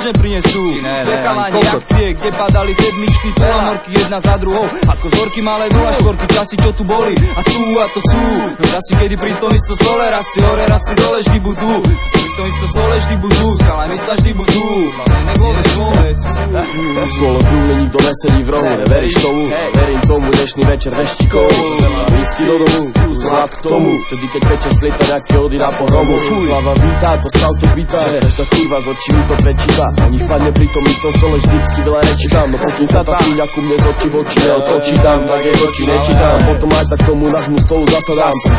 konečne prinesú. Čakávanie akcie, kde padali sedmičky, tulamorky jedna za druhou. Ako zorky malé 0-4, časy čo tu boli a sú a to sú. No časy, kedy pri tom isto stole rasy, hore rasy dole vždy budú. Pri tom isto stole vždy budú, skala mysla vždy budú. Stôl okrúhli, nikto nesedí v rohu. Neveríš tomu? Verím tomu, dnešný večer veštíkov. Whisky do domu, zlát k tomu. Vtedy keď večer splieta nejaké ody na pohromu. Hlava vítá, to stav to pýta. Každá kurva z očí mi to prečíta. Ani vpadne pri tom istom stole vždycky veľa reči tam. No pokým sa tá síňa ku mne z očí v oči neotočí tam, tak je z očí nečítam. Potom aj tak tomu nášmu stolu zasadám.